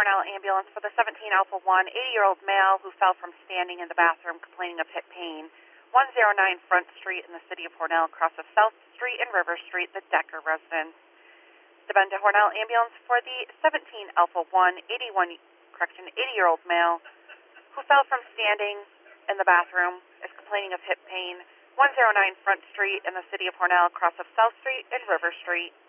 Hornell ambulance for the 17 Alpha 1, 80-year-old male who fell from standing in the bathroom complaining of hip pain. 109 Front Street in the city of Hornell, across of South Street and River Street, the Decker residence. The Benda Hornell ambulance for the 17 Alpha 1, 80-year-old male who fell from standing in the bathroom is complaining of hip pain. 109 Front Street in the city of Hornell, across of South Street and River Street.